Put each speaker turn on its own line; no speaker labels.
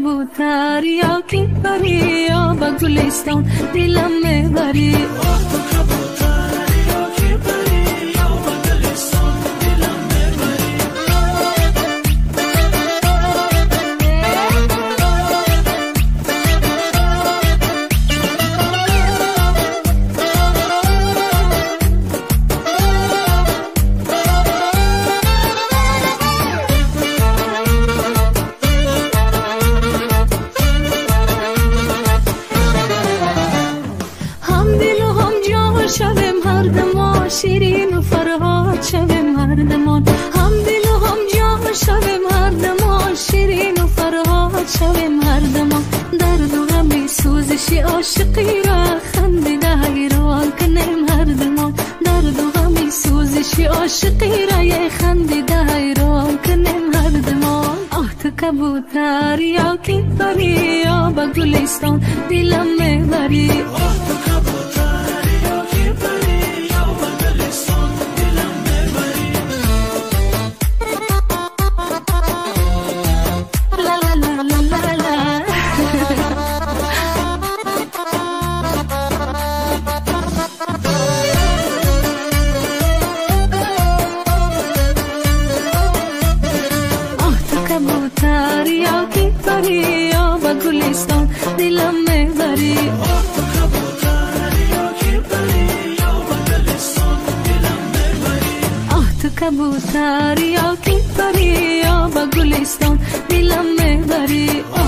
کبوتر یا کی پری یا با گلستان دلم میبری شویم هر دمان شیرین و فرهاد شویم هر دمان هم دل و هم جان شویم هر دمان شیرین و فرهاد شویم هر دمان درد و غم سوزش عاشقی را خندیده حیران کنیم هر دمان درد و غم سوزش عاشقی را خندیده حیران کنیم هر دمان آه تو کبوتر یا کی پری یا با گلستان دلم میبری کبوتر یا کی پری یا با گلستان دلم میبری آه تو کبوتر یا کی پری یا با گلستان دلم میبری